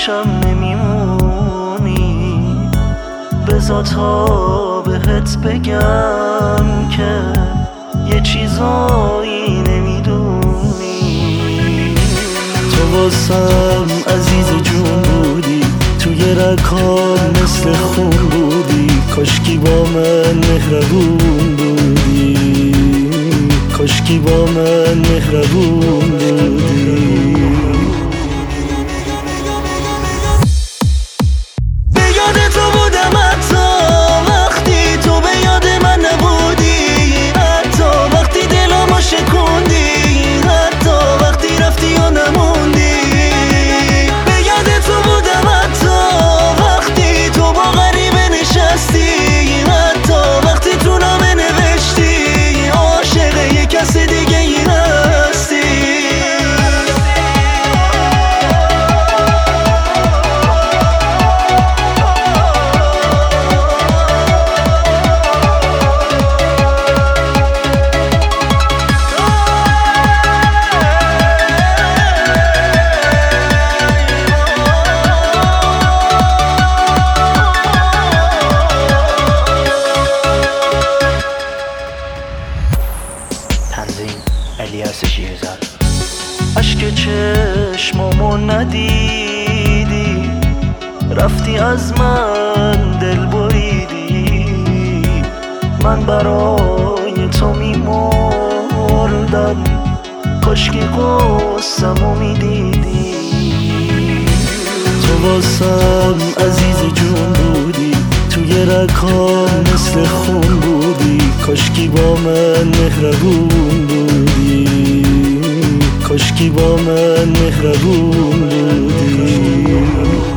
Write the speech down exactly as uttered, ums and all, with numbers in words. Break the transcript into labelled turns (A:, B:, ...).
A: پیشم نمیمونی، بذار تا بهت بگم که یه چیزایی نمیدونی. تو واسم عزیز جون بودی، توی رکام مثل خون بودی، کاشکی با من مهربون بودی، کاشکی با من مهربون بودی. به یاد تو بودم حتی وقتی تو به یاد من نبودی، حتی وقتی دلمو شکوندی، حتی وقتی رفتی و نموندی. به یاد تو بودم حتی وقتی تو با غریبه نشستی، حتی وقتی تو نامه نوشتی عاشق یه کس دیگه ای هستی.
B: تنظیم الیاس شیرزاد.
A: عشق چشمامو ندیدی، رفتی از من دل بریدی، من برای تو میمردم، کاشکی قصه‌مو میدیدی. تو واسم عزیز جون بودی، توی رکام مثل خون بودی، کاشکی با من مهربون بودی، کاشکی با من مهربون بودی.